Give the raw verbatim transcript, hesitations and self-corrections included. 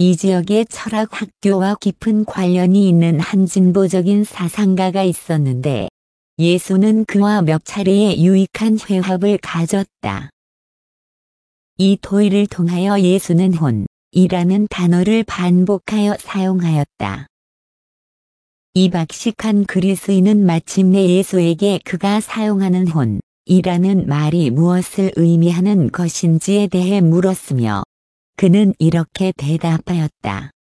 이 지역의 철학 학교와 깊은 관련이 있는 한 진보적인 사상가가 있었는데 예수는 그와 몇 차례의 유익한 회합을 가졌다. 이 토의를 통하여 예수는 혼이라는 단어를 반복하여 사용하였다. 이 박식한 그리스인은 마침내 예수에게 그가 사용하는 혼이라는 말이 무엇을 의미하는 것인지에 대해 물었으며 그는 이렇게 대답하였다.